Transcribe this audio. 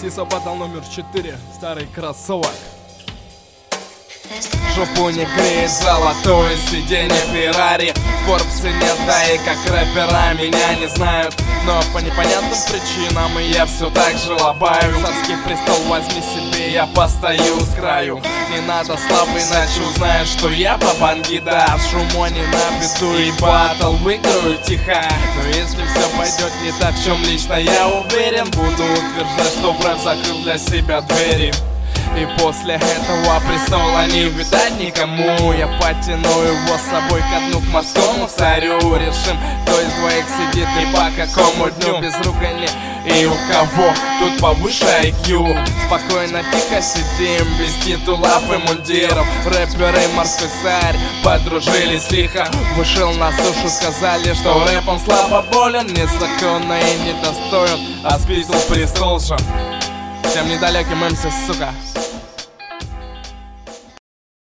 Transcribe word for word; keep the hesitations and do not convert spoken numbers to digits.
Сисо батл номер четыре. Старый кроссовок. Жопу не греет золотое сиденье Феррари. В Форбсе нет, да и как рэпера меня не знают. Но по непонятным причинам я все так же лобаю. Царский престол возьми себе, я постою с краю. Не надо слабый, иначе узнаешь, что я по бандида. Шумо не на беду и батл выиграю тихо. Но если все пойдет не так, в чем лично я уверен, буду утверждать, что брат закрыл для себя двери. И после этого престола не видать никому. Я потяну его с собой ко дну, к морскому царю. Решим, кто из двоих сидит и по какому дню. Без ругани и у кого тут повыше ай кью. Спокойно, тихо сидим, без титулов и мундиров. Рэперы морской царь подружились лихо. Вышел на сушу, сказали, что рэп он слабо болен, незаконно и недостоин, а спиздил престол же всем недалеким эм си, сука.